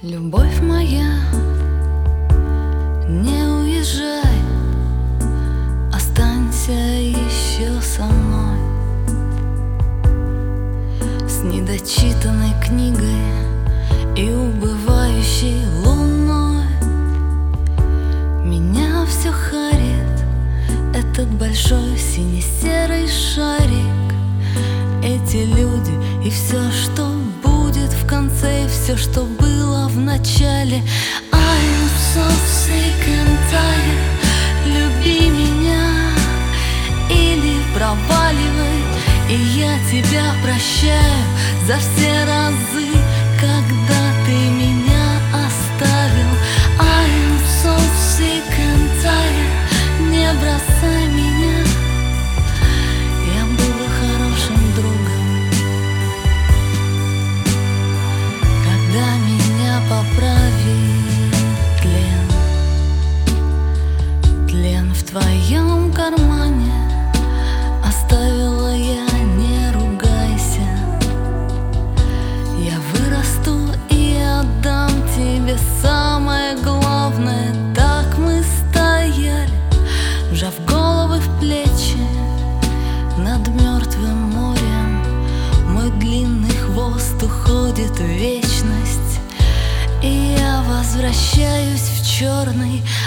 Любовь моя, не уезжай, останься еще со мной. С недочитанной книгой и убывающей луной меня все харит этот большой сине-серый шарик. Эти люди и все, что будет в конце, и все, что было в начале. I'm so sick and tired. Люби меня или проваливай, и я тебя прощаю за все разы, когда ты меня оставил. I'm so sick and tired. Не бросай меня, я буду хорошим другом. Когда меня поправит тлен в твоем кармане оставила я, не ругайся. Я вырасту и отдам тебе самое главное. Так мы стояли, вжав головы в плечи над мертвым морем. Мой длинный хвост уходит в вечность, и я возвращаюсь в черный